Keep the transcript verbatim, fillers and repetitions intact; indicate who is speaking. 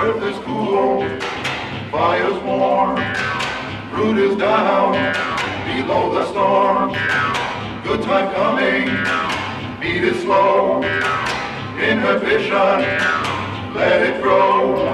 Speaker 1: Earth is cool, fire's warm, root is down below the storm. Good time coming, beat it slow, inhibition, let it grow.